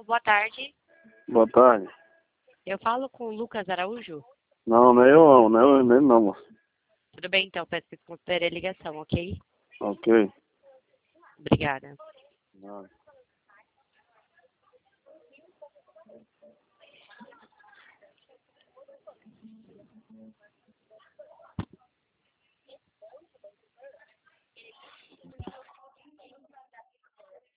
boa tarde. Boa tarde. Eu falo com o Lucas Araújo. Não, não é eu mesmo não, moço. Tudo bem, então, peço que considere a ligação, ok? Ok. Obrigada. Não.